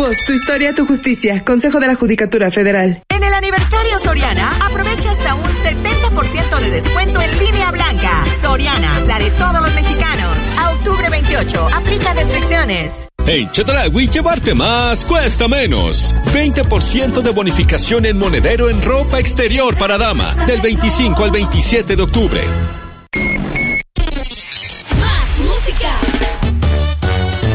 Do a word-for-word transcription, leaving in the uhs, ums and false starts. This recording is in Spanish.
voz, tu historia, tu justicia. Consejo de la Judicatura Federal. En el aniversario Soriana, aprovecha hasta un setenta por ciento de descuento en línea blanca. Soriana, la de todos los mexicanos. A octubre veintiocho, aplica restricciones. En Chedraui, llevarte más cuesta menos. veinte por ciento de bonificación en monedero en ropa exterior para dama. Del veinticinco al veintisiete de octubre.